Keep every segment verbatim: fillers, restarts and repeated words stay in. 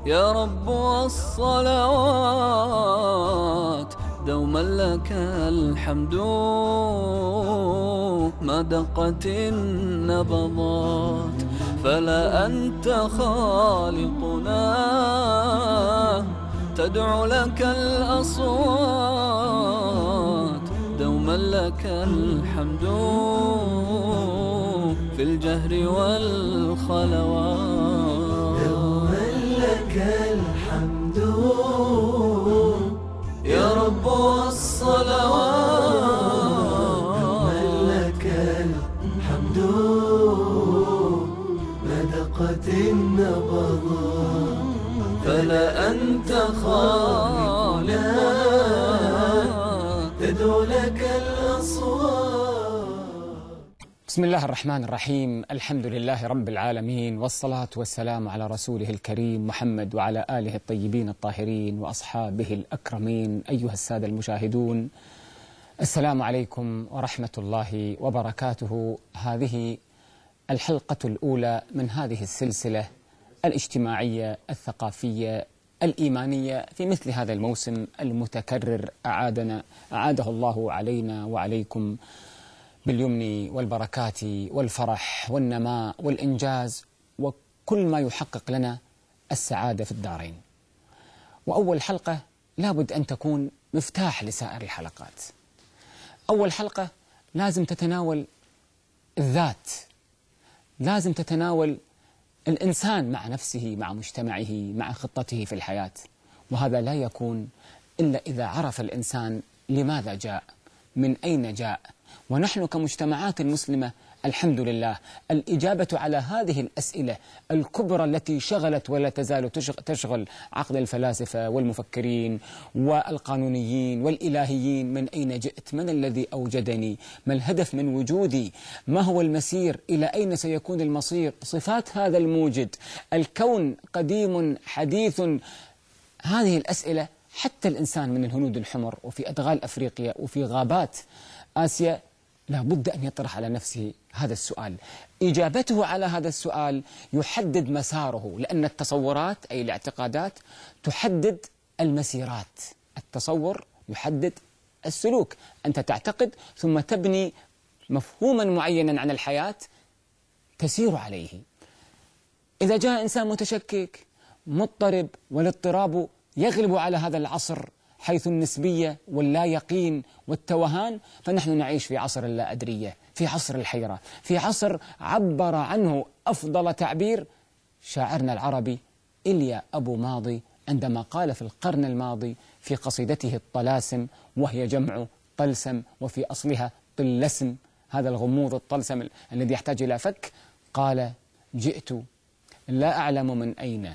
يا رب والصلوات دوما لك الحمد ما دقت النبضات، فلا أنت خالقنا تدعو لك الأصوات، دوما لك الحمد في الجهر والخلوات. دوما لك الحمد يا رب والصلوات، دوما لك الحمد ما دقت النبضات، فلا أنت خالقنا تدعو لك الأصوات. بسم الله الرحمن الرحيم. الحمد لله رب العالمين، والصلاة والسلام على رسوله الكريم محمد وعلى آله الطيبين الطاهرين وأصحابه الأكرمين. أيها السادة المشاهدون، السلام عليكم ورحمة الله وبركاته. هذه الحلقة الأولى من هذه السلسلة الاجتماعية الثقافية الإيمانية في مثل هذا الموسم المتكرر أعادنا أعاده الله علينا وعليكم باليمن والبركات والفرح والنماء والإنجاز وكل ما يحقق لنا السعادة في الدارين. وأول حلقة لابد أن تكون مفتاح لسائر الحلقات. أول حلقة لازم تتناول الذات، لازم تتناول الإنسان مع نفسه، مع مجتمعه، مع خطته في الحياة. وهذا لا يكون إلا إذا عرف الإنسان لماذا جاء، من أين جاء. ونحن كمجتمعات مسلمة الحمد لله الإجابة على هذه الأسئلة الكبرى التي شغلت ولا تزال تشغل عقل الفلاسفة والمفكرين والقانونيين والإلهيين. من أين جئت؟ من الذي أوجدني؟ ما الهدف من وجودي؟ ما هو المسير؟ إلى أين سيكون المصير؟ صفات هذا الموجد، الكون قديم حديث. هذه الأسئلة حتى الإنسان من الهنود الحمر وفي أدغال أفريقيا وفي غابات آسيا لا بد أن يطرح على نفسه هذا السؤال. إجابته على هذا السؤال يحدد مساره، لأن التصورات أي الاعتقادات تحدد المسيرات. التصور يحدد السلوك. أنت تعتقد ثم تبني مفهوما معينا عن الحياة تسير عليه. إذا جاء إنسان متشكك مضطرب والاضطراب يغلب على هذا العصر حيث النسبية واللا يقين والتوهان، فنحن نعيش في عصر اللا أدرية، في عصر الحيرة، في عصر عبر عنه أفضل تعبير شاعرنا العربي إليا أبو ماضي عندما قال في القرن الماضي في قصيدته الطلاسم، وهي جمع طلسم وفي أصلها طلسم، هذا الغموض الطلسم الذي يحتاج إلى فك. قال: جئت لا أعلم من أين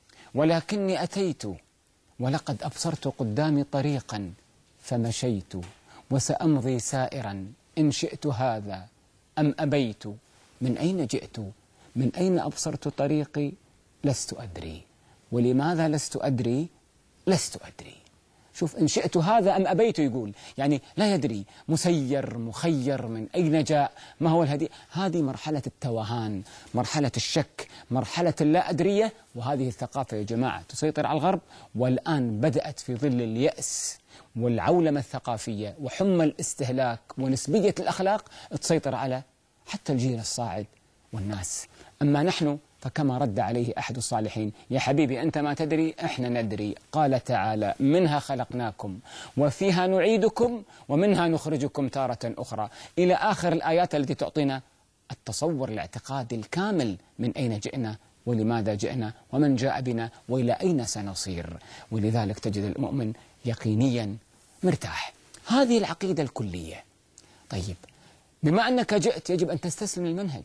ولكني أتيت، ولقد أبصرت قدامي طريقا فمشيت، وسأمضي سائرا إن شئت هذا أم أبيت. من أين جئت؟ من أين أبصرت طريقي؟ لست أدري. ولماذا لست أدري؟ لست أدري. شوف، إن شئت هذا أم أبيت، يقول يعني لا يدري، مسير مخير، من أين جاء، ما هو الهدي. هذه مرحلة التوهان، مرحلة الشك، مرحلة اللا أدرية. وهذه الثقافة يا جماعة تسيطر على الغرب، والآن بدأت في ظل اليأس والعولمة الثقافية وحمى الاستهلاك ونسبية الأخلاق تسيطر على حتى الجيل الصاعد والناس. أما نحن فكما رد عليه أحد الصالحين: يا حبيبي أنت ما تدري، إحنا ندري. قال تعالى: منها خلقناكم وفيها نعيدكم ومنها نخرجكم تارة أخرى، إلى آخر الآيات التي تعطينا التصور الاعتقادي الكامل من أين جئنا ولماذا جئنا ومن جاء بنا وإلى أين سنصير. ولذلك تجد المؤمن يقينيا مرتاح. هذه العقيدة الكلية. طيب، بما أنك جئت يجب أن تستسلم للمنهج.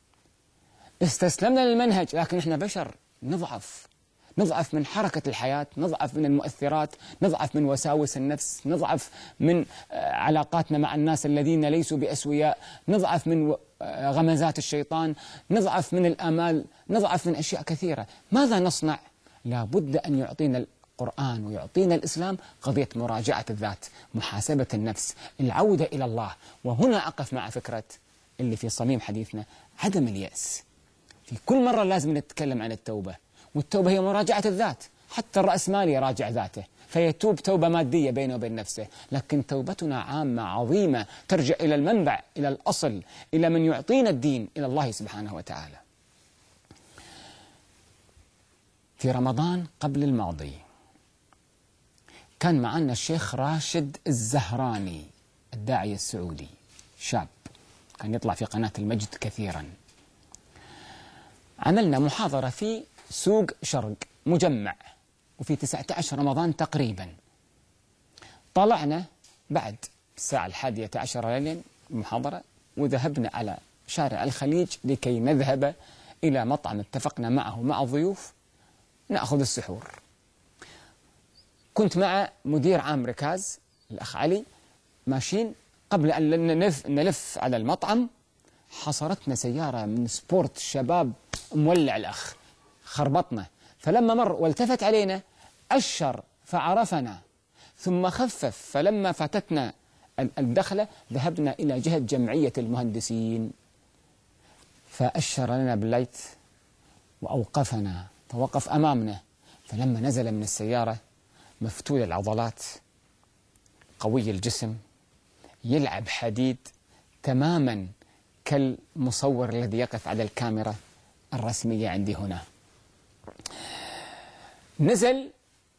استسلمنا للمنهج، لكن إحنا بشر نضعف، نضعف من حركة الحياة، نضعف من المؤثرات، نضعف من وساوس النفس، نضعف من علاقاتنا مع الناس الذين ليسوا بأسوياء، نضعف من غمزات الشيطان، نضعف من الآمال، نضعف من أشياء كثيرة. ماذا نصنع؟ لا بد أن يعطينا القرآن ويعطينا الإسلام قضية مراجعة الذات، محاسبة النفس، العودة إلى الله. وهنا أقف مع فكرة اللي في صميم حديثنا: عدم اليأس. في كل مرة لازم نتكلم عن التوبة، والتوبة هي مراجعة الذات، حتى الرأسمالي يراجع ذاته فيتوب توبة مادية بينه وبين نفسه، لكن توبتنا عامة عظيمة ترجع إلى المنبع، إلى الأصل، إلى من يعطينا الدين، إلى الله سبحانه وتعالى. في رمضان قبل الماضي كان معنا الشيخ راشد الزهراني الداعية السعودي، شاب كان يطلع في قناة المجد كثيرا. عملنا محاضرة في سوق شرق مجمع، وفي تسعة عشر رمضان تقريبا. طلعنا بعد الساعة الحادية عشر ليلا المحاضرة، وذهبنا على شارع الخليج لكي نذهب إلى مطعم اتفقنا معه مع الضيوف نأخذ السحور. كنت مع مدير عام ركاز الأخ علي ماشيين، قبل أن نلف, نلف على المطعم حصرتنا سيارة من سبورت الشباب مولع الأخ، خربطنا، فلما مر والتفت علينا أشر فعرفنا ثم خفف، فلما فاتتنا الدخلة ذهبنا إلى جهة جمعية المهندسين فأشر لنا بالليت وأوقفنا، فوقف أمامنا، فلما نزل من السيارة مفتول العضلات قوي الجسم يلعب حديد تماما كالمصور الذي يقف على الكاميرا الرسمية عندي هنا. نزل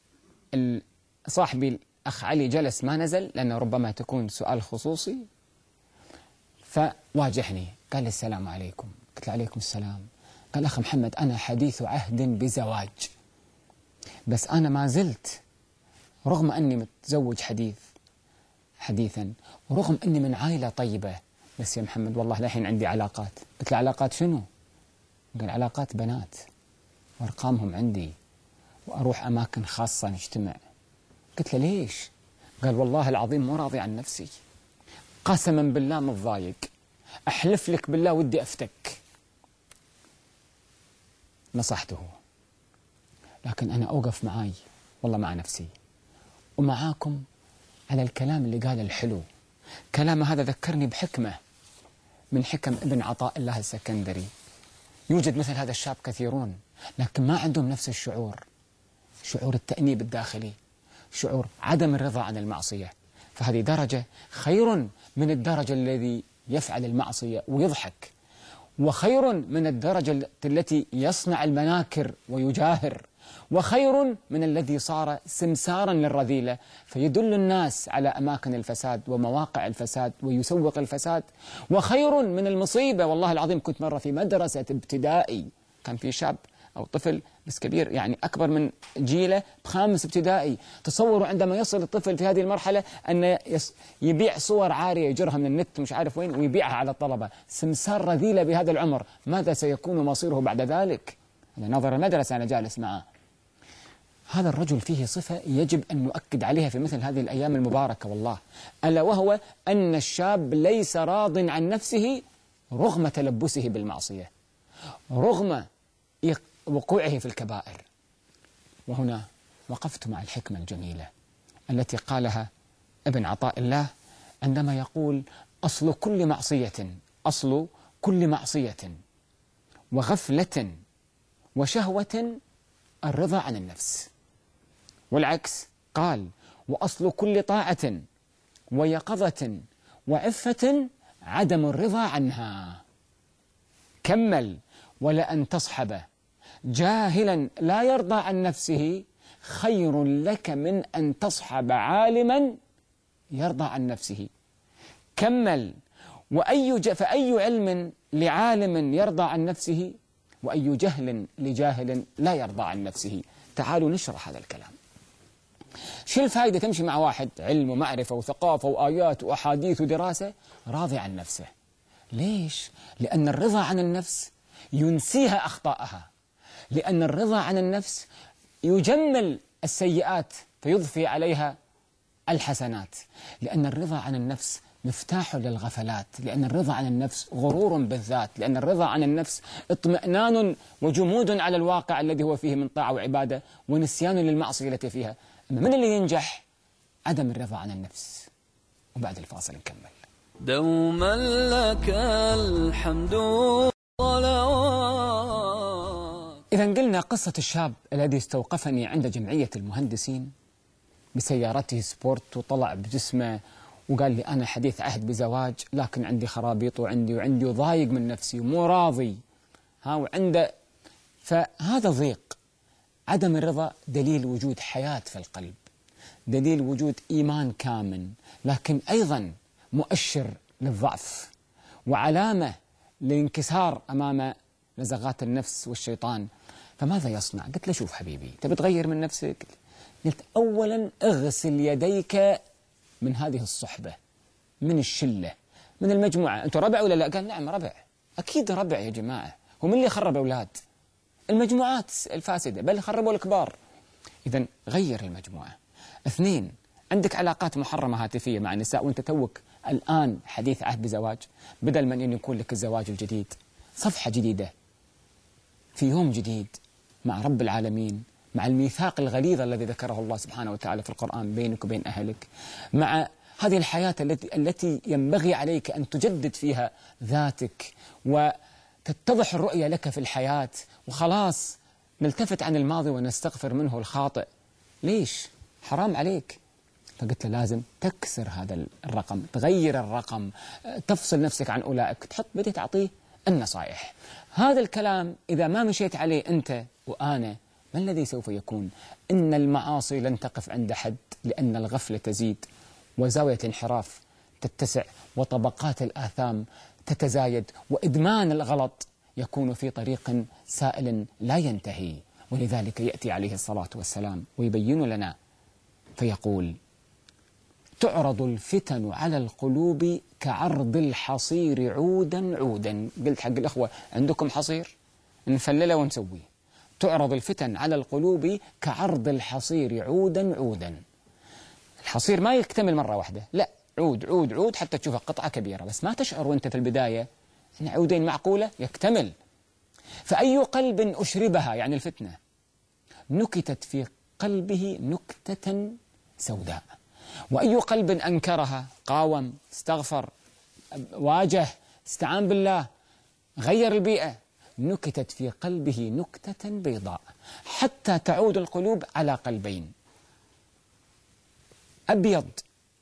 صاحبي الأخ علي جلس ما نزل لأنه ربما تكون سؤال خصوصي، فواجهني قال لي السلام عليكم. قلت له عليكم السلام. قال أخ محمد أنا حديث عهد بزواج، بس أنا ما زلت رغم أني متزوج حديث حديثا ورغم أني من عائلة طيبة، بس يا محمد والله لحين عندي علاقات. قلت له علاقات شنو؟ قال علاقات بنات وأرقامهم عندي وأروح أماكن خاصة نجتمع. قلت له ليش؟ قال والله العظيم مو راضي عن نفسي، قسما بالله متضايق، أحلف لك بالله ودي أفتك. نصحته، لكن أنا أوقف معاي والله مع نفسي ومعاكم على الكلام اللي قال الحلو. كلام هذا ذكرني بحكمة من حكم ابن عطاء الله السكندري. يوجد مثل هذا الشاب كثيرون لكن ما عندهم نفس الشعور، شعور التأنيب الداخلي، شعور عدم الرضا عن المعصية، فهذه درجة خير من الدرجة الذي يفعل المعصية ويضحك، وخير من الدرجة التي يصنع المناكر ويجاهر، وخير من الذي صار سمسارا للرذيلة فيدل الناس على أماكن الفساد ومواقع الفساد ويسوق الفساد، وخير من المصيبة. والله العظيم كنت مرة في مدرسة ابتدائي، كان في شاب أو طفل بس كبير يعني أكبر من جيله بخامس ابتدائي. تصوروا عندما يصل الطفل في هذه المرحلة أن يبيع صور عارية يجرها من النت مش عارف وين ويبيعها على الطلبة، سمسار رذيلة بهذا العمر، ماذا سيكون مصيره بعد ذلك؟ أنا ناظر المدرسة أنا جالس معه. هذا الرجل فيه صفة يجب أن نؤكد عليها في مثل هذه الأيام المباركة والله، ألا وهو أن الشاب ليس راض عن نفسه رغم تلبسه بالمعصية، رغم وقوعه في الكبائر. وهنا وقفت مع الحكمة الجميلة التي قالها ابن عطاء الله عندما يقول أصل كل معصية أصل كل معصية وغفلة وشهوة الرضا عن النفس، والعكس قال وأصل كل طاعة ويقظة وعفة عدم الرضا عنها. كمل ولأن تصحب جاهلا لا يرضى عن نفسه خير لك من أن تصحب عالما يرضى عن نفسه. كمل وأي فأي علم لعالم يرضى عن نفسه وأي جهل لجاهل لا يرضى عن نفسه. تعالوا نشرح هذا الكلام. شو الفائدة تمشي مع واحد علم ومعرفة وثقافة وآيات وأحاديث ودراسة راضي عن نفسه؟ ليش؟ لأن الرضا عن النفس ينسيها أخطاءها، لأن الرضا عن النفس يجمل السيئات فيضفي عليها الحسنات، لأن الرضا عن النفس مفتاح للغفلات، لأن الرضا عن النفس غرور بالذات، لأن الرضا عن النفس اطمئنان وجمود على الواقع الذي هو فيه من طاعة وعبادة ونسيان للمعصية التي فيها. أما من اللي ينجح؟ عدم الرضا عن النفس. وبعد الفاصل نكمل. دوما لك الحمد والصلوات إذا قلنا قصة الشاب الذي استوقفني عند جمعية المهندسين بسيارته سبورت وطلع بجسمه وقال لي أنا حديث عهد بزواج لكن عندي خرابيط وعندي وعندي وضايق من نفسي ومو راضي ها وعنده. فهذا ضيق، عدم الرضا دليل وجود حياة في القلب، دليل وجود إيمان كامن، لكن أيضا مؤشر للضعف وعلامة للانكسار أمام نزغات النفس والشيطان. فماذا يصنع؟ قلت له شوف حبيبي، تبي تغير من نفسك؟ قلت أولا اغسل يديك من هذه الصحبة، من الشلة، من المجموعة. أنتم ربع ولا لا؟ قال نعم ربع. أكيد ربع يا جماعة، هو من اللي خرب أولاد؟ المجموعات الفاسدة، بل خربوا الكبار. إذن غير المجموعة. اثنين، عندك علاقات محرمة هاتفية مع النساء وانت توك الآن حديث عهد بزواج، بدل من أن يكون لك الزواج الجديد صفحة جديدة في يوم جديد مع رب العالمين، مع الميثاق الغليظ الذي ذكره الله سبحانه وتعالى في القرآن بينك وبين أهلك، مع هذه الحياة التي التي ينبغي عليك أن تجدد فيها ذاتك وتتضح الرؤية لك في الحياة، وخلاص نلتفت عن الماضي ونستغفر منه الخاطئ. ليش؟ حرام عليك. فقلت له لازم تكسر هذا الرقم، تغير الرقم، تفصل نفسك عن أولئك، تحط بدي تعطيه النصائح. هذا الكلام إذا ما مشيت عليه أنت وأنا، ما الذي سوف يكون؟ إن المعاصي لن تقف عند حد، لأن الغفلة تزيد وزاوية الانحراف تتسع وطبقات الآثام تتزايد وإدمان الغلط يكون في طريق سائل لا ينتهي. ولذلك يأتي عليه الصلاة والسلام ويبين لنا فيقول: تعرض الفتن على القلوب كعرض الحصير عودا عودا. قلت حق الأخوة عندكم حصير؟ نفلله ونسويه. تعرض الفتن على القلوب كعرض الحصير عودا عودا. الحصير ما يكتمل مرة واحدة، لا، عود عود عود حتى تشوفها قطعة كبيرة، بس ما تشعر وانت في البداية ان عودين معقولة، يكتمل. فأي قلب أشربها يعني الفتنة نكتت في قلبه نكتة سوداء، وأي قلب أنكرها قاوم، استغفر، واجه، استعان بالله، غير البيئة، نكتت في قلبه نكتة بيضاء، حتى تعود القلوب على قلبين: أبيض،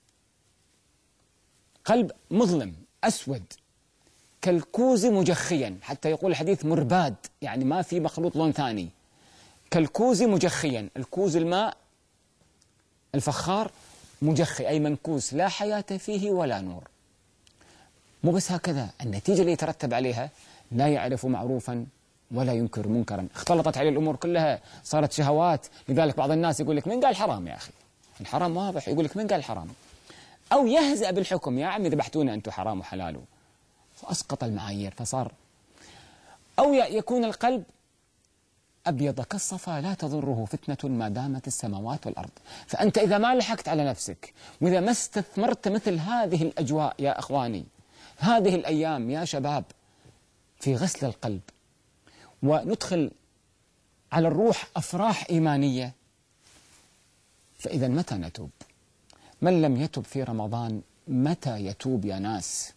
قلب مظلم أسود كالكوز مجخيا، حتى يقول الحديث مرباد، يعني ما في مخلوط لون ثاني، كالكوز مجخيا. الكوز الماء الفخار، مجخي أي منكوس لا حياة فيه ولا نور. مو بس هكذا، النتيجة اللي يترتب عليها: لا يعرف معروفا ولا ينكر منكرا. اختلطت عليه الأمور كلها، صارت شهوات. لذلك بعض الناس يقول لك: من قال حرام يا أخي؟ الحرام واضح، يقول لك: من قال حرام؟ أو يهزأ بالحكم: يا عمي ذبحتونا أنتم حرام وحلال، فأسقط المعايير فصار. أو يكون القلب أبيض كالصفا لا تضره فتنة ما دامت السماوات والأرض. فأنت إذا ما لحقت على نفسك وإذا ما استثمرت مثل هذه الأجواء يا أخواني، هذه الأيام يا شباب، في غسل القلب وندخل على الروح أفراح إيمانية، فإذا متى نتوب؟ من لم يتب في رمضان متى يتوب يا ناس؟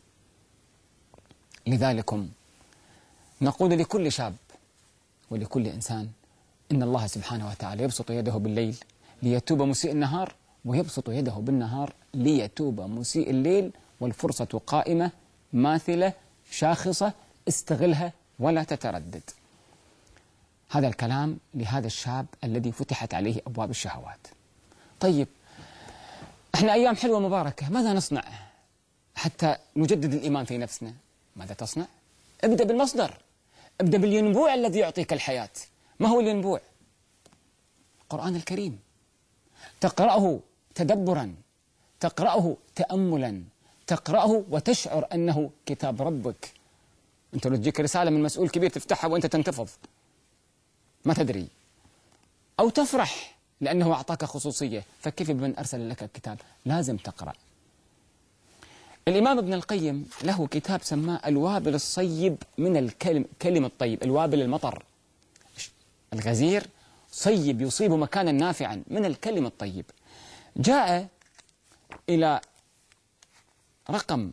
لذلكم نقول لكل شاب ولكل إنسان: إن الله سبحانه وتعالى يبسط يده بالليل ليتوب مسيء النهار، ويبسط يده بالنهار ليتوب مسيء الليل، والفرصة قائمة ماثلة شاخصة، استغلها ولا تتردد. هذا الكلام لهذا الشاب الذي فتحت عليه أبواب الشهوات. طيب، احنا أيام حلوة مباركة، ماذا نصنع حتى نجدد الإيمان في نفسنا؟ ماذا تصنع؟ ابدأ بالمصدر، ابدأ بالينبوع الذي يعطيك الحياة. ما هو الينبوع؟ القرآن الكريم. تقرأه تدبرا، تقرأه تأملا، تقرأه وتشعر أنه كتاب ربك. أنت لو تجيك رسالة من مسؤول كبير تفتحها وأنت تنتفض ما تدري، أو تفرح لأنه أعطاك خصوصية، فكيف بمن أرسل لك الكتاب؟ لازم تقرأ. الإمام ابن القيم له كتاب سماه الوابل الصيب من الكلم كلم الطيب. الوابل المطر، الغزير صيب يصيب مكانا نافعا من الكلم الطيب. جاء إلى رقم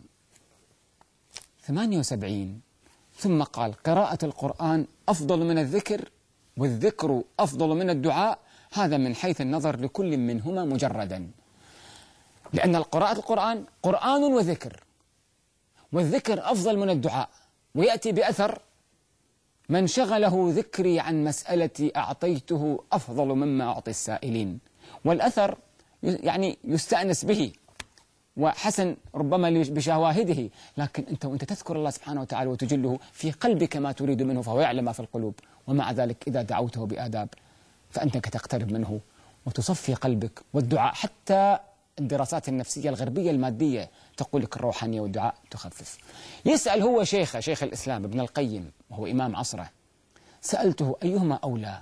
ثمانية وسبعين ثم قال: قراءة القرآن أفضل من الذكر والذكر أفضل من الدعاء، هذا من حيث النظر لكل منهما مجردا، لأن قراءة القرآن قرآن وذكر، والذكر أفضل من الدعاء. ويأتي بأثر: من شغله ذكري عن مسألتي أعطيته أفضل مما أعطي السائلين. والأثر يعني يستأنس به وحسن ربما بشواهده، لكن أنت وأنت تذكر الله سبحانه وتعالى وتجله في قلبك ما تريد منه، فهو يعلم ما في القلوب، ومع ذلك إذا دعوته بآداب فأنت تقترب منه وتصفي قلبك. والدعاء حتى الدراسات النفسية الغربية المادية تقول لك الروحانية والدعاء تخفف. يسأل هو شيخه شيخ الإسلام ابن القيم وهو إمام عصره، سألته أيهما أولى،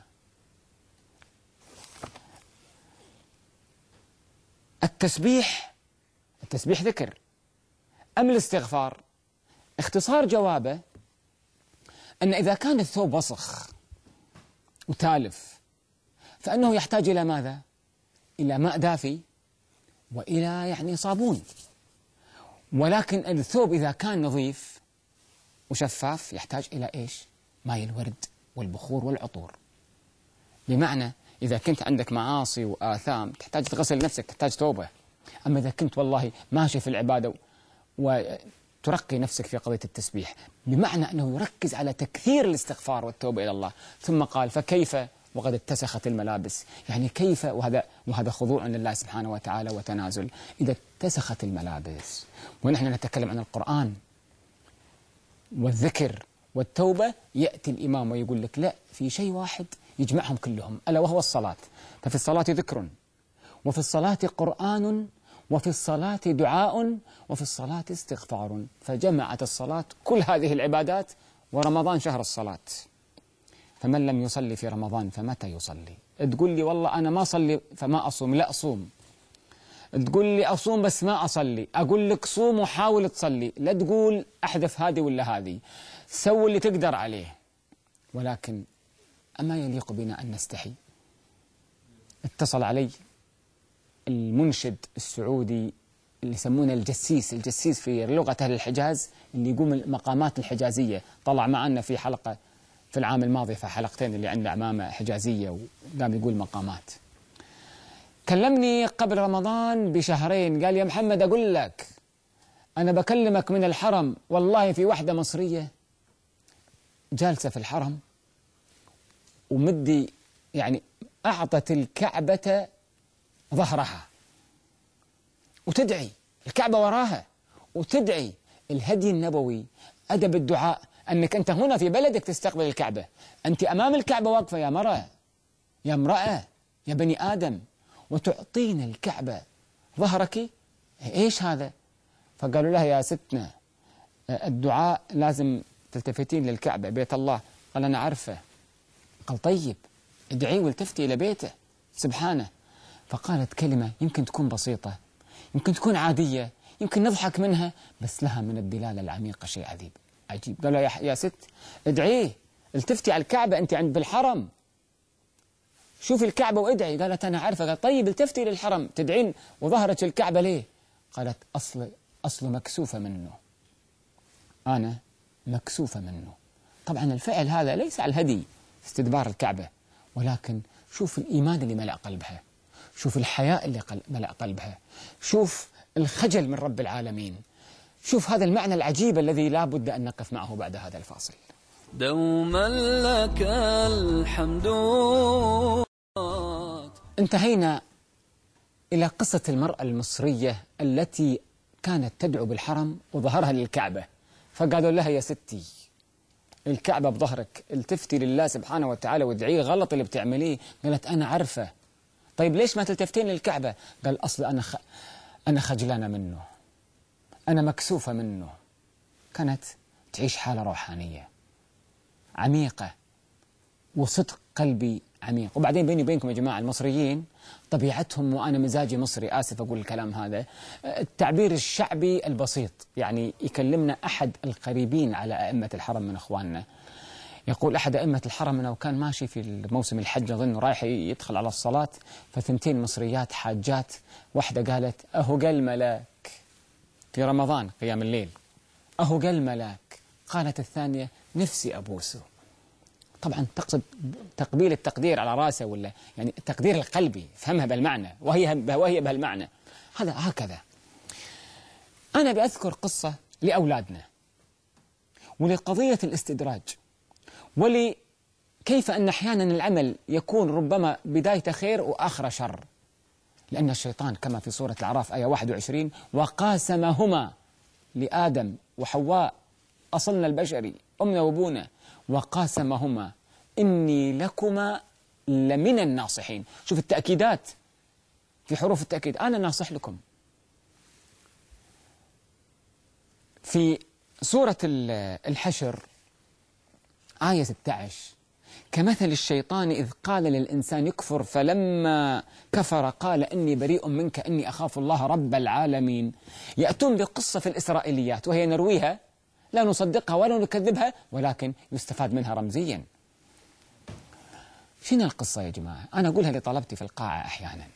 التسبيح التسبيح ذكر أم الاستغفار؟ اختصار جوابه أن إذا كان الثوب وسخ وتالف فإنه يحتاج إلى ماذا؟ إلى ماء دافي وإلى يعني صابون. ولكن الثوب إذا كان نظيف وشفاف يحتاج إلى إيش؟ ماء الورد والبخور والعطور. بمعنى إذا كنت عندك معاصي وآثام تحتاج تغسل نفسك، تحتاج توبة. أما إذا كنت والله ماشي في العبادة وترقي نفسك في قضية التسبيح، بمعنى أنه يركز على تكثير الاستغفار والتوبة إلى الله. ثم قال: فكيف وقد اتسخت الملابس؟ يعني كيف، وهذا وهذا خضوع لله سبحانه وتعالى وتنازل، إذا اتسخت الملابس ونحن نتكلم عن القرآن والذكر والتوبة، يأتي الإمام ويقول لك لا، في شيء واحد يجمعهم كلهم ألا وهو الصلاة. ففي الصلاة ذكر، وفي الصلاة قرآن، وفي الصلاة دعاء، وفي الصلاة استغفار. فجمعت الصلاة كل هذه العبادات، ورمضان شهر الصلاة. فمن لم يصلي في رمضان فمتى يصلي؟ تقول لي والله أنا ما أصلي فما أصوم، لا أصوم. تقول لي أصوم بس ما أصلي، أقول لك صوم وحاول تصلي، لا تقول أحذف هذه ولا هذه، سوي اللي تقدر عليه. ولكن أما يليق بنا أن نستحي؟ اتصل علي المنشد السعودي اللي يسمونه الجسيس، الجسيس في لغة أهل الحجاز، اللي يقوم المقامات الحجازية، طلع معنا في حلقة في العام الماضي في حلقتين اللي عندنا عمامة حجازية وقام يقول مقامات. كلمني قبل رمضان بشهرين، قال: يا محمد أقول لك أنا بكلمك من الحرم، والله في واحدة مصرية جالسة في الحرم ومدي يعني أعطت الكعبة ظهرها وتدعي، الكعبة وراها وتدعي. الهدي النبوي أدب الدعاء أنك أنت هنا في بلدك تستقبل الكعبة، أنت أمام الكعبة واقفة يا مرأة يا امرأة يا بني آدم، وتعطين الكعبة ظهرك، إيش هذا؟ فقالوا لها: يا ستنا الدعاء لازم تلتفتين للكعبة بيت الله. قال: أنا عارفة. قال: طيب ادعي والتفتي إلى بيته سبحانه. فقالت كلمة يمكن تكون بسيطة، يمكن تكون عادية، يمكن نضحك منها، بس لها من الدلالة العميقة شيء عجيب عجيب. قالوا: يا, يا ست ادعيه، التفتي على الكعبة، أنت عند بالحرم، شوفي الكعبة وادعي. قالت: أنا عارفة. قال: طيب التفتي للحرم تدعين وظهرت الكعبة ليه؟ قالت: أصل أصل مكسوفة منه، أنا مكسوفة منه. طبعا الفعل هذا ليس على الهدي استدبار الكعبة، ولكن شوف الإيمان اللي ملأ قلبها، شوف الحياء اللي ملأ قلبها، شوف الخجل من رب العالمين، شوف هذا المعنى العجيب الذي لا بد أن نقف معه بعد هذا الفاصل. دوما لك الحمد. انتهينا إلى قصة المرأة المصرية التي كانت تدعو بالحرم وظهرها للكعبة، فقالوا لها: يا ستي الكعبة بظهرك، التفتي لله سبحانه وتعالى وادعيه، غلط اللي بتعمليه. قالت: أنا عارفة. طيب ليش ما تلتفتين للكعبة؟ قال: أصل أنا خ... أنا خجلانة منه، أنا مكسوفة منه. كانت تعيش حالة روحانية عميقة وصدق قلبي عميق. وبعدين بيني وبينكم يا جماعة، المصريين طبيعتهم، وأنا مزاجي مصري، آسف أقول الكلام هذا، التعبير الشعبي البسيط. يعني يكلمنا أحد القريبين على أئمة الحرم من إخواننا، يقول أحد أئمة الحرم أنه كان ماشي في موسم الحج أظن، رايح يدخل على الصلاة، فثنتين مصريات حاجات، واحدة قالت: أهو قال ملاك في رمضان قيام الليل، أهو قال ملاك. قالت الثانية: نفسي أبوسه. طبعا تقصد تقبيل التقدير على راسه، ولا يعني التقدير القلبي، فهمها بالمعنى، وهي وهي بهالمعنى. هذا هكذا. أنا بأذكر قصة لأولادنا ولقضية الاستدراج، ولكيف أن أحيانا العمل يكون ربما بداية خير وآخر شر، لأن الشيطان كما في سورة الأعراف آية واحد وعشرين: وقاسمهما لآدم وحواء أصلنا البشري أمنا وأبونا وقاسمهما إني لكما لمن الناصحين. شوف التأكيدات في حروف التأكيد، أنا ناصح لكم. في سورة الحشر آية ستة عشر: كمثل الشيطان إذ قال للإنسان يكفر فلما كفر قال إني بريء منك إني أخاف الله رب العالمين. يأتون بقصة في الإسرائيليات وهي نرويها، لا نصدقها ولا نكذبها، ولكن يستفاد منها رمزيا. شنو القصة يا جماعة؟ أنا أقولها لطلبتي في القاعة أحيانا.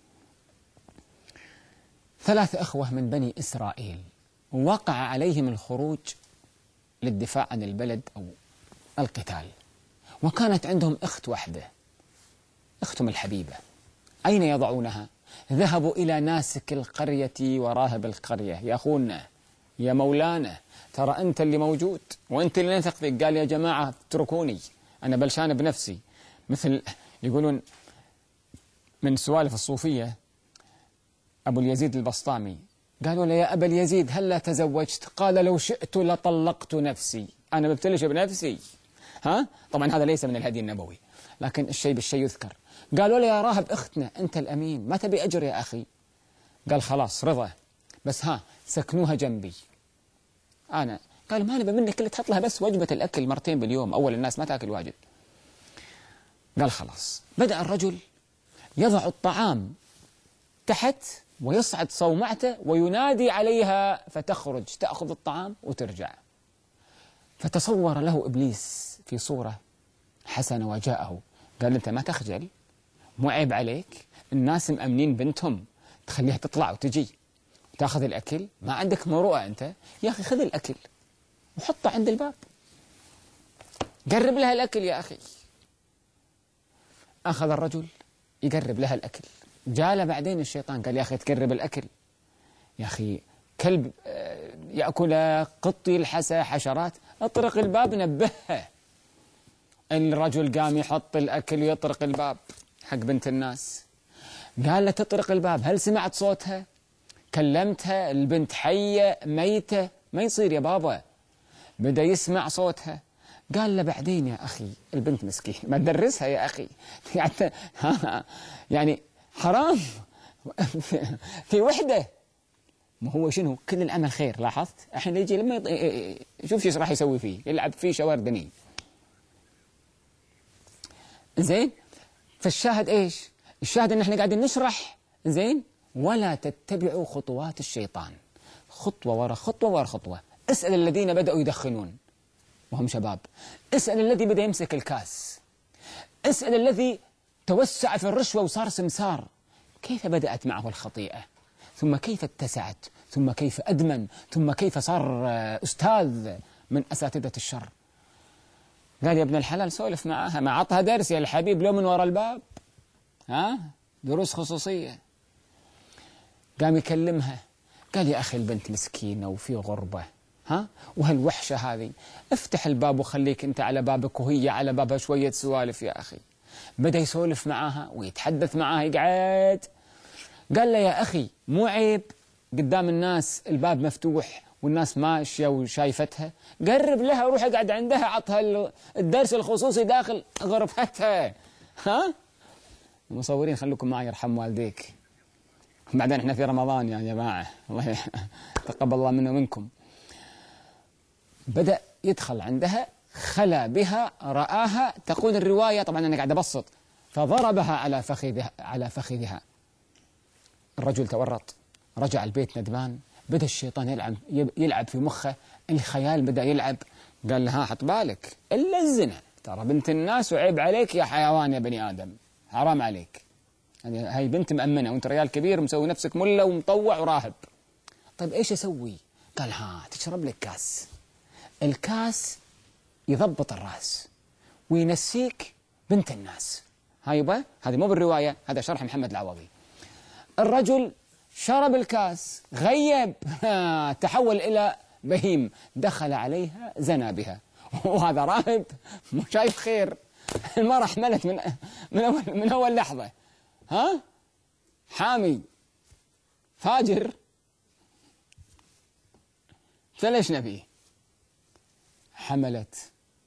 ثلاث أخوة من بني إسرائيل وقع عليهم الخروج للدفاع عن البلد أو القتال، وكانت عندهم أخت واحدة، أختهم الحبيبة. أين يضعونها؟ ذهبوا إلى ناسك القرية وراهب القرية: يا أخونا يا مولانا، ترى أنت اللي موجود وأنت اللي نثق فيك. قال: يا جماعة اتركوني، أنا بلشان بنفسي. مثل يقولون من سوالف الصوفية أبو اليزيد البسطامي، قالوا له: يا أبا اليزيد هلا تزوجت؟ قال: لو شئت لطلقت نفسي، أنا ببتلش بنفسي. ها؟ طبعا هذا ليس من الهدي النبوي، لكن الشيء بالشيء يذكر. قالوا له: يا راهب أختنا أنت الأمين، ما تبي أجر يا أخي؟ قال: خلاص رضا، بس ها سكنوها جنبي أنا. قال: ما نبي منك إلا تحط لها بس وجبة الأكل مرتين باليوم، أول الناس ما تأكل واجد. قال: خلاص. بدأ الرجل يضع الطعام تحت ويصعد صومعته وينادي عليها فتخرج تأخذ الطعام وترجع. فتصور له إبليس في صورة حسنة وجاءه قال: أنت ما تخجل؟ مو عيب عليك؟ الناس مأمنين بنتهم تخليها تطلع وتجي وتأخذ الأكل؟ ما عندك مروءة أنت؟ يا أخي خذ الأكل وحطه عند الباب، قرب لها الأكل يا أخي. أخذ الرجل يقرب لها الأكل. جاء بعدين الشيطان قال: يا أخي تقرب الأكل، يا أخي كلب يأكل، قط يلحسه، حشرات، اطرق الباب نبهها. الرجل قام يحط الأكل ويطرق الباب حق بنت الناس. قال له: تطرق الباب، هل سمعت صوتها؟ كلمتها؟ البنت حية ميتة؟ ما يصير يا بابا. بدأ يسمع صوتها. قال له: بعدين يا أخي، البنت مسكين ما تدرسها يا أخي. يعني حرام في وحدة. ما هو شنو كل العمل خير. لاحظت الحين يجي لما يط... شوف ايش راح يسوي فيه، يلعب فيه شواردني. زين، فالشاهد ايش؟ الشاهد ان احنا قاعدين نشرح. زين، ولا تتبعوا خطوات الشيطان، خطوة ورا خطوة ورا خطوة. اسأل الذين بدأوا يدخنون وهم شباب، اسأل الذي بدأ يمسك الكاس، اسأل الذي توسع في الرشوة وصار سمسار، كيف بدأت معه الخطيئة، ثم كيف اتسعت، ثم كيف أدمن، ثم كيف صار أستاذ من أساتذة الشر. قال: يا ابن الحلال سولف معها، ما عطها درس يا الحبيب لو من وراء الباب، ها دروس خصوصية. قام يكلمها، قال: يا أخي البنت مسكينة وفي غربة، ها وهالوحشة هذه، افتح الباب وخليك أنت على بابك وهي على بابها، شوية سوالف يا أخي. بدأ يسولف معاها ويتحدث معاها، يقعد. قال له: يا أخي مو عيب قدام الناس الباب مفتوح والناس ماشية وشايفتها؟ قرب لها وروح اقعد عندها، عطها الدرس الخصوصي داخل غرفتها. ها المصورين خلوكم معي يرحم والديك، بعدين احنا في رمضان يا جماعة، الله تقبل الله منا ومنكم. بدأ يدخل عندها، خلا بها، رآها، تقول الرواية، طبعا أنا قاعد أبسط، فضربها على فخذها على فخذها. الرجل تورط، رجع البيت ندمان. بدأ الشيطان يلعب يلعب في مخه، الخيال بدأ يلعب. قال لها: حط بالك إلا الزنا، ترى بنت الناس وعيب عليك يا حيوان يا بني آدم، حرام عليك، يعني هاي بنت مأمنة وانت ريال كبير مسوي نفسك ملا ومطوع وراهب. طيب ايش اسوي؟ قال: ها تشرب لك كاس، الكاس يضبط الراس وينسيك بنت الناس. هاي يبا هذه مو بالرواية، هذا شرح محمد العوضي. الرجل شرب الكاس، غيب، تحول إلى بهيم، دخل عليها زنى بها، وهذا راهب مو شايف خير. المرأة حملت من من أول من أول لحظة، ها حامي فاجر، فليش نبيه؟ حملت،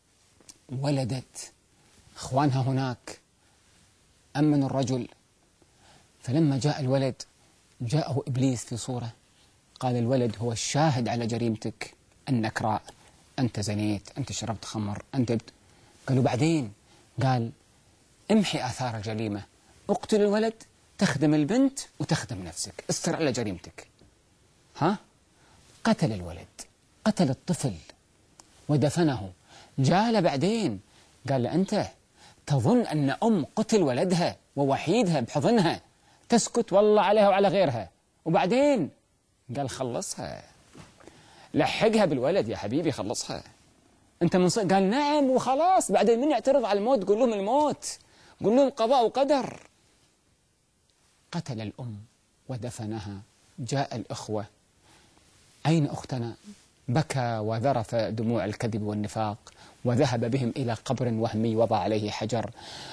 ولدت، اخوانها هناك، أمنوا الرجل. فلما جاء الولد جاءه إبليس في صورة، قال الولد هو الشاهد على جريمتك النكراء، أنت زنيت، أنت شربت خمر، أنت بت... قالوا بعدين، قال امحي آثار الجريمة، اقتل الولد، تخدم البنت وتخدم نفسك، استر على جريمتك. ها؟ قتل الولد، قتل الطفل ودفنه. جاء بعدين قال له أنت تظن أن أم قتل ولدها ووحيدها بحضنها تسكت والله عليها وعلى غيرها؟ وبعدين قال خلصها، لحقها بالولد يا حبيبي، خلصها أنت من صدق. قال نعم وخلاص. بعدين من يعترض على الموت قول لهم الموت، قول لهم قضاء وقدر. قتل الأم ودفنها. جاء الأخوة، أين أختنا؟ بكى وذرف دموع الكذب والنفاق، وذهب بهم إلى قبر وهمي وضع عليه حجر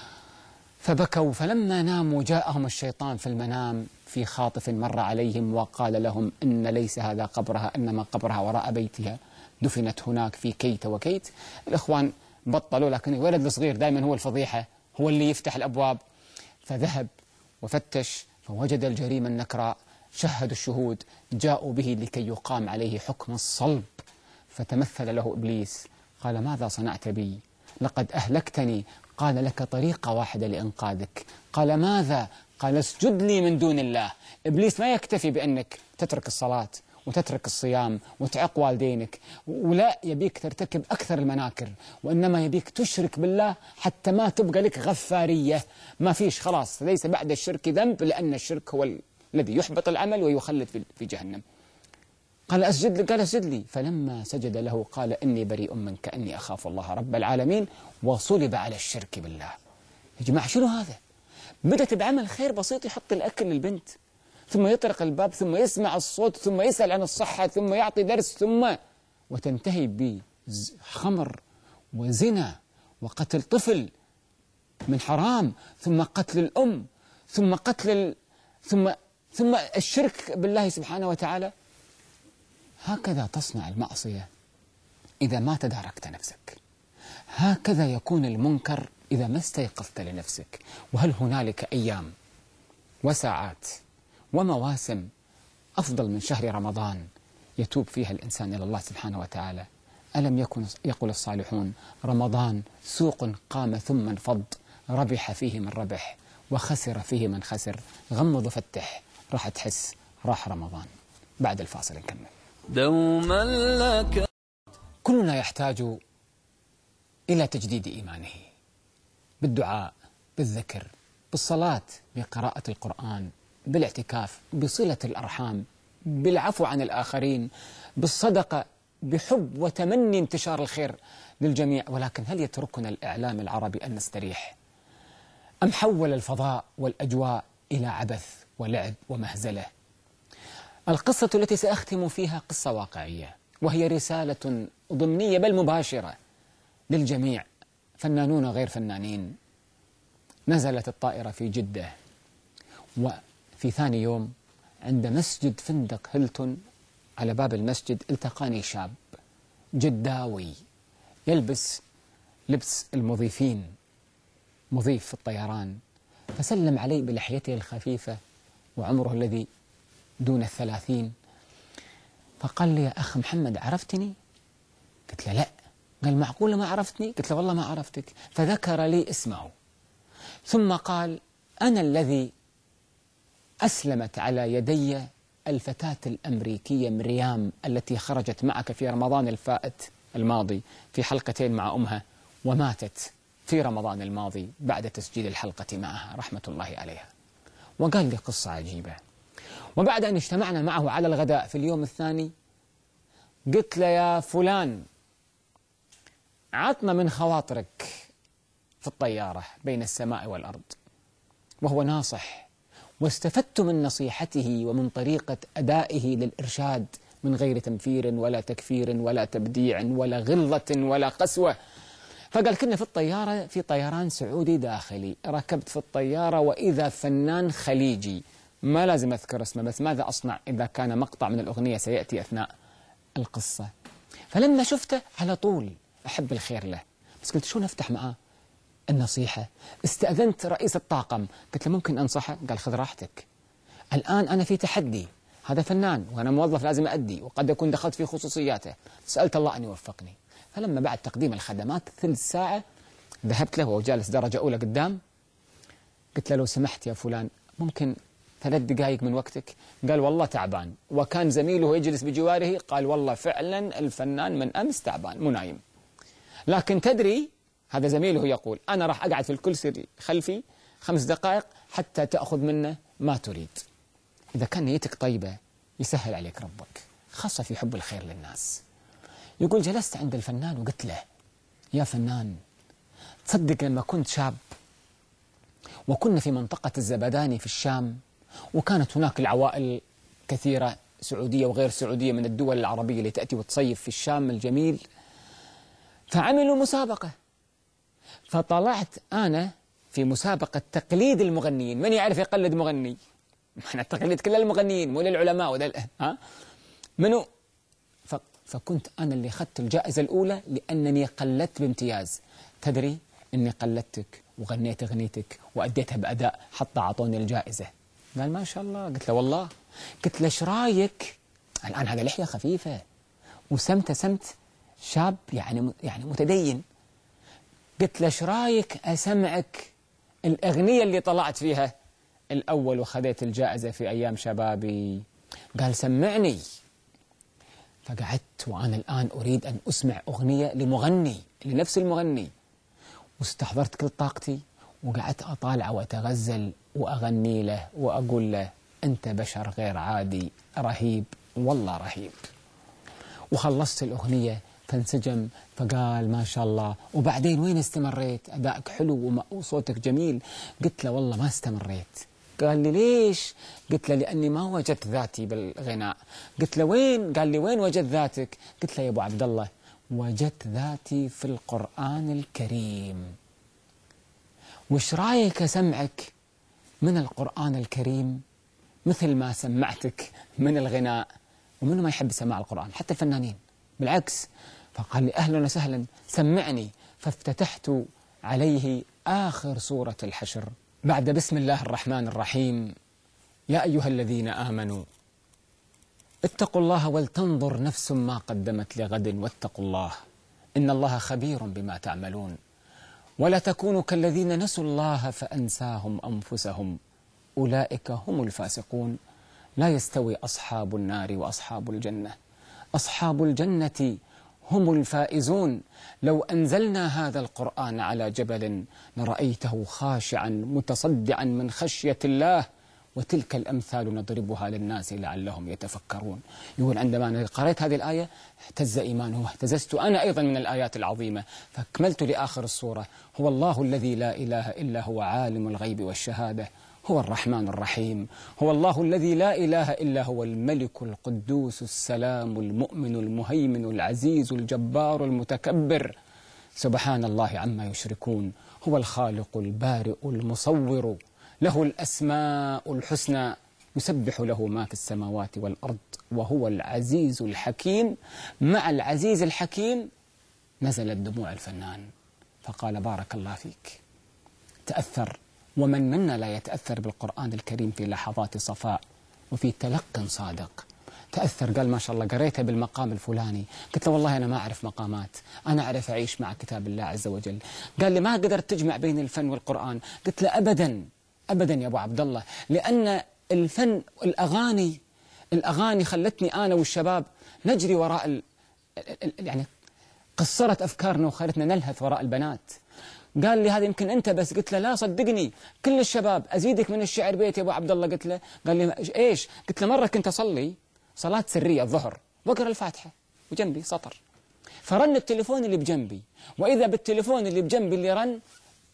فبكوا. فلما ناموا جاءهم الشيطان في المنام في خاطف مر عليهم وقال لهم إن ليس هذا قبرها، إنما قبرها وراء بيتها، دفنت هناك في كيت وكيت. الإخوان بطلوا، لكن الولد الصغير دائما هو الفضيحة، هو اللي يفتح الأبواب. فذهب وفتش فوجد الجريمة النكراء، شهدوا الشهود، جاءوا به لكي يقام عليه حكم الصلب. فتمثل له إبليس قال ماذا صنعت بي؟ لقد أهلكتني. قال لك طريقة واحدة لإنقاذك. قال ماذا؟ قال اسجد لي من دون الله. إبليس ما يكتفي بأنك تترك الصلاة وتترك الصيام وتعق والدينك، ولا يبيك ترتكب أكثر المناكر، وإنما يبيك تشرك بالله حتى ما تبقى لك غفارية، ما فيش خلاص، ليس بعد الشرك ذنب، لأن الشرك هو الذي يحبط العمل ويخلد في جهنم. قال أسجد لي، قال أسجد لي. فلما سجد له قال إني بريء منك إني أخاف الله رب العالمين، وصلب على الشرك بالله. يا جماعة شنو هذا؟ بدأت بعمل خير بسيط، يحط الأكل للبنت، ثم يطرق الباب، ثم يسمع الصوت، ثم يسأل عن الصحة، ثم يعطي درس، ثم وتنتهي بخمر وزنا وقتل طفل من حرام، ثم قتل الأم، ثم قتل ال... ثم ثم الشرك بالله سبحانه وتعالى. هكذا تصنع المعصية إذا ما تداركت نفسك، هكذا يكون المنكر إذا ما استيقظت لنفسك. وهل هنالك أيام وساعات ومواسم أفضل من شهر رمضان يتوب فيها الإنسان إلى الله سبحانه وتعالى؟ ألم يكن يقول الصالحون رمضان سوق قام ثم انفض، ربح فيه من ربح وخسر فيه من خسر. غمض وفتح، راح تحس راح رمضان. بعد الفاصل نكمل. دوما لك. كلنا يحتاج إلى تجديد إيمانه بالدعاء، بالذكر، بالصلاة، بقراءة القرآن، بالاعتكاف، بصلة الأرحام، بالعفو عن الآخرين، بالصدقة، بحب وتمني انتشار الخير للجميع. ولكن هل يتركنا الإعلام العربي أن نستريح؟ أم حول الفضاء والأجواء إلى عبث ولعب ومهزلة؟ القصة التي سأختم فيها قصة واقعية، وهي رسالة ضمنية بل مباشرة للجميع، فنانون غير فنانين. نزلت الطائرة في جدة، وفي ثاني يوم عند مسجد فندق هيلتون على باب المسجد التقاني شاب جداوي يلبس لبس المضيفين، مضيف في الطيران، فسلم علي بلحيته الخفيفة وعمره الذي دون الثلاثين. فقال لي يا أخ محمد عرفتني؟ قلت له لا. قال معقولة ما عرفتني؟ قلت له والله ما عرفتك. فذكر لي اسمه، ثم قال أنا الذي أسلمت على يدي الفتاة الأمريكية مريام التي خرجت معك في رمضان الفائت الماضي في حلقتين مع أمها، وماتت في رمضان الماضي بعد تسجيل الحلقة معها رحمة الله عليها. وقال لي قصة عجيبة. وبعد أن اجتمعنا معه على الغداء في اليوم الثاني قلت له يا فلان عطنا من خواطرك في الطيارة بين السماء والأرض وهو ناصح، واستفدت من نصيحته ومن طريقة أدائه للإرشاد من غير تنفير ولا تكفير ولا تبديع ولا غلظة ولا قسوة. فقال كنا في الطيارة في طيران سعودي داخلي، ركبت في الطيارة وإذا فنان خليجي ما لازم أذكر اسمه، بس ماذا أصنع إذا كان مقطع من الأغنية سيأتي أثناء القصة. فلما شفته على طول أحب الخير له، بس قلت شو نفتح معاه النصيحة. استأذنت رئيس الطاقم، قلت له ممكن أنصحه؟ قال خذ راحتك، الآن أنا في تحدي، هذا فنان وأنا موظف لازم أؤدي وقد أكون دخلت في خصوصياته، سألت الله أن يوفقني. فلما بعد تقديم الخدمات ثلث ساعة ذهبت له وهو جالس درجة أولى قدام، قلت له لو سمحت يا فلان ممكن ثلاث دقائق من وقتك؟ قال والله تعبان، وكان زميله يجلس بجواره قال والله فعلا الفنان من أمس تعبان مو نايم، لكن تدري هذا زميله يقول أنا راح أقعد في الكرسي خلفي خمس دقائق حتى تأخذ منه ما تريد. إذا كان نيتك طيبة يسهل عليك ربك، خاصة في حب الخير للناس. يقول جلست عند الفنان وقلت له يا فنان، تصدق لما كنت شاب وكنا في منطقة الزبداني في الشام، وكانت هناك العوائل كثيرة سعودية وغير سعودية من الدول العربية اللي تأتي وتصيف في الشام الجميل، فعملوا مسابقة، فطلعت أنا في مسابقة تقليد المغنيين. من يعرف يقلد مغني؟ احنا التقليد كل المغنيين مو للعلماء ولا ها منو. فكنت أنا اللي أخذت الجائزة الأولى لأنني قلدت بامتياز. تدري إني قلدتك وغنيت أغنيتك وأديتها بأداء حتى أعطوني الجائزة. قال ما شاء الله. قلت له والله. قلت له ايش رايك الآن هذا لحية خفيفة وسمت سمت شاب يعني يعني متدين، قلت له ايش رايك أسمعك الأغنية اللي طلعت فيها الأول وخذيت الجائزة في أيام شبابي؟ قال سمعني. فقعدت وأنا الآن أريد أن أسمع أغنية لمغني لنفس المغني، واستحضرت كل طاقتي وقعدت أطالعه وأتغزل وأغني له وأقول له أنت بشر غير عادي رهيب والله رهيب. وخلصت الأغنية فانسجم فقال ما شاء الله. وبعدين وين استمريت؟ أدائك حلو وصوتك جميل. قلت له والله ما استمريت. قال لي ليش؟ قلت له لأني ما وجدت ذاتي بالغناء. قلت له وين؟ قال لي وين وجدت ذاتك؟ قلت له يا أبو عبد الله وجدت ذاتي في القرآن الكريم. وش رايك أسمعك من القرآن الكريم مثل ما سمعتك من الغناء؟ ومنه ما يحب سماع القرآن حتى الفنانين بالعكس. فقال لي أهلا وسهلا سمعني. فافتتحت عليه آخر سورة الحشر بعد بسم الله الرحمن الرحيم. يا أيها الذين آمنوا اتقوا الله ولتنظر نفس ما قدمت لغد واتقوا الله إن الله خبير بما تعملون ولا تكونوا كالذين نسوا الله فأنساهم أنفسهم أولئك هم الفاسقون لا يستوي أصحاب النار وأصحاب الجنة أصحاب الجنة هم الفائزون لو أنزلنا هذا القرآن على جبل لرأيته خاشعا متصدعا من خشية الله وتلك الأمثال نضربها للناس لعلهم يتفكرون. يقول عندما قرأت هذه الآية اهتز إيمانه واهتززت أنا أيضا من الآيات العظيمة. فأكملت لآخر السورة. هو الله الذي لا إله إلا هو عالم الغيب والشهادة هو الرحمن الرحيم. هو الله الذي لا إله إلا هو الملك القدوس السلام المؤمن المهيمن العزيز الجبار المتكبر سبحان الله عما يشركون. هو الخالق البارئ المصور له الأسماء الحسنى يسبح له ما في السماوات والأرض وهو العزيز الحكيم. مع العزيز الحكيم نزلت دموع الفنان فقال بارك الله فيك. تأثر. ومن منا لا يتأثر بالقرآن الكريم في لحظات صفاء وفي تلق صادق. تأثر قال ما شاء الله قريتها بالمقام الفلاني. قلت له والله أنا ما أعرف مقامات، أنا أعرف أعيش مع كتاب الله عز وجل. قال لي ما قدرت تجمع بين الفن والقرآن. قلت له أبدا أبدا يا أبو عبد الله، لأن الفن الأغاني الأغاني خلتني أنا والشباب نجري وراء ال... يعني قصرت أفكارنا وخلتنا نلهث وراء البنات. قال لي هذا يمكن أنت بس. قلت له لا صدقني كل الشباب. أزيدك من الشعر بيت يا أبو عبد الله. قلت له قال لي إيش؟ قلت له مرة كنت أصلي صلاة سرية الظهر وأقرأ الفاتحة وجنبي سطر، فرن التليفون اللي بجنبي، وإذا بالتليفون اللي بجنبي اللي رن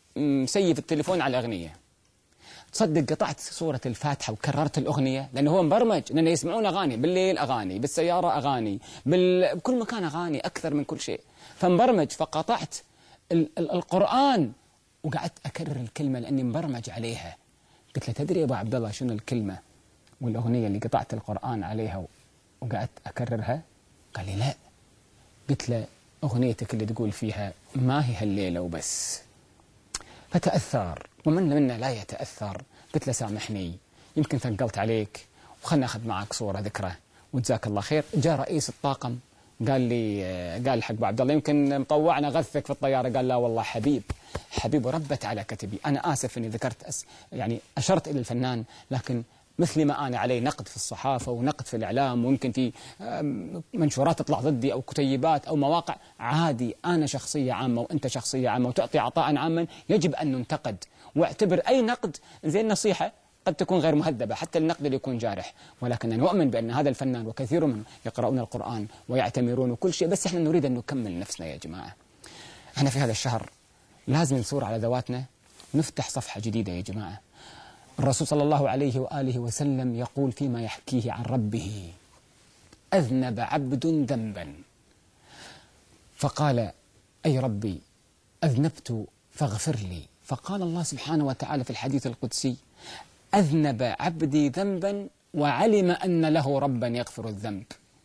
مسيف التليفون على الأغنية. تصدق قطعت صورة الفاتحة وكررت الأغنية، لأنه هو مبرمج لأنه يسمعون أغاني بالليل، أغاني بالسيارة، أغاني بال... بكل مكان أغاني أكثر من كل شيء، فمبرمج. فقطعت ال... ال... القرآن وقعدت أكرر الكلمة لأني مبرمج عليها. قلت له تدري يا أبو عبد الله شنو الكلمة والأغنية اللي قطعت القرآن عليها وقعدت أكررها؟ قال لي لا. قلت له أغنيتك اللي تقول فيها ما هي هالليلة وبس. فتأثر، ومن منا لا يتأثر. قلت له سامحني يمكن ثقلت عليك، وخلنا أخذ معك صورة ذكرى وجزاك الله خير. جاء رئيس الطاقم قال لي، قال حق أبو عبد الله يمكن مطوعنا غثك في الطيارة. قال لا والله حبيب حبيب وربت على كتبي. أنا آسف أني ذكرت أس يعني أشرت إلى الفنان، لكن مثل ما أنا علي نقد في الصحافة ونقد في الإعلام، ويمكن في منشورات تطلع ضدي أو كتيبات أو مواقع، عادي. أنا شخصية عامة وأنت شخصية عامة وتعطي عطاء عاما، يجب أن ننتقد. واعتبر أي نقد زي النصيحة قد تكون غير مهذبة، حتى النقد اللي يكون جارح، ولكن نؤمن بأن هذا الفنان وكثير منهم يقرؤون القرآن ويعتمرون وكل شيء، بس إحنا نريد أن نكمل نفسنا يا جماعة. إحنا في هذا الشهر لازم نثور على ذواتنا، نفتح صفحة جديدة يا جماعة. الرسول صلى الله عليه وآله وسلم يقول فيما يحكيه عن ربه: أذنب عبد ذنبا فقال أي ربي أذنبت فاغفر لي. فقال الله سبحانه وتعالى في الحديث القدسي: أذنب عبدي ذنبا وعلم أن له ربا يغفر الذنب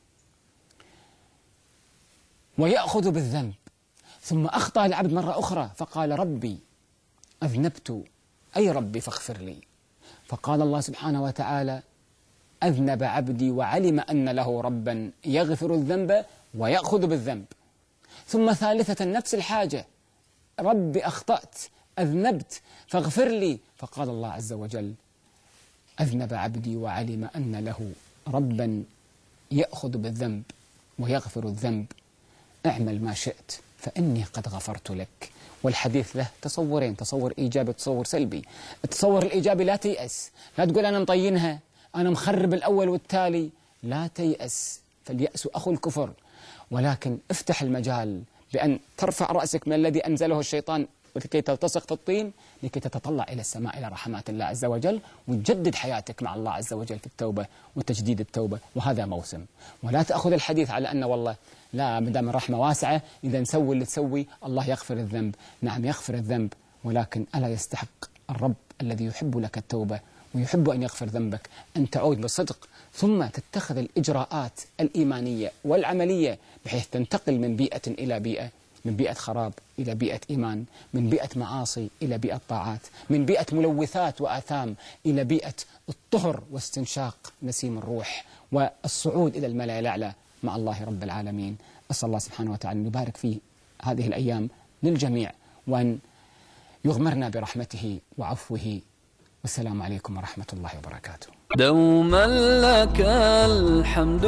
ويأخذ بالذنب. ثم أخطأ العبد مرة أخرى فقال: ربي أذنبت أي ربي فاغفر لي. فقال الله سبحانه وتعالى: أذنب عبدي وعلم أن له ربا يغفر الذنب ويأخذ بالذنب. ثم ثالثة نفس الحاجة: ربي أخطأت أذنبت فاغفر لي. فقال الله عز وجل: أذنب عبدي وعلم أن له ربا يأخذ بالذنب ويغفر الذنب، اعمل ما شئت فإني قد غفرت لك. والحديث له تصورين: تصور إيجابي وتصور سلبي. التصور الإيجابي لا تيأس، لا تقول أنا مطينها، أنا مخرب الأول والتالي، لا تيأس، فاليأس أخو الكفر، ولكن افتح المجال بأن ترفع رأسك من الذي أنزله الشيطان لكي تلتصق في الطين، لكي تتطلع إلى السماء إلى رحمات الله عز وجل، وتجدد حياتك مع الله عز وجل في التوبة وتجديد التوبة. وهذا موسم، ولا تأخذ الحديث على أن والله لا مدام الرحمة واسعة إذا نسوي اللي تسوي الله يغفر الذنب. نعم يغفر الذنب، ولكن ألا يستحق الرب الذي يحب لك التوبة ويحب أن يغفر ذنبك أن تعود بصدق، ثم تتخذ الإجراءات الإيمانية والعملية بحيث تنتقل من بيئة إلى بيئة، من بيئة خراب إلى بيئة إيمان، من بيئة معاصي إلى بيئة طاعات، من بيئة ملوثات وآثام إلى بيئة الطهر واستنشاق نسيم الروح والصعود إلى الملأ الأعلى مع الله رب العالمين. أسأل الله سبحانه وتعالى أن يبارك في هذه الأيام للجميع وأن يغمرنا برحمته وعفوه. والسلام عليكم ورحمة الله وبركاته. دوما لك الحمد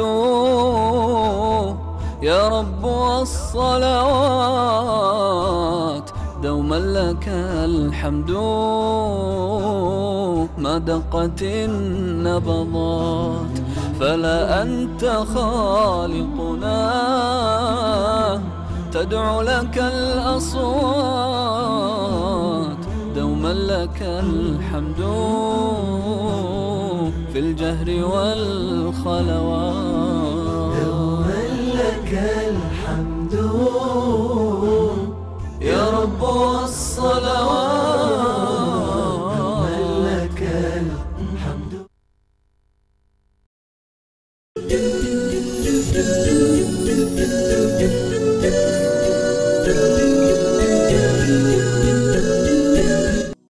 يا رب والصلوات، دوما لك الحمد ما دقت النبضات، فلا أنت خالقنا تدعو لك الأصوات، دوما لك الحمد في الجهر والخلوات، دوما لك الحمد يا رب والصلاة.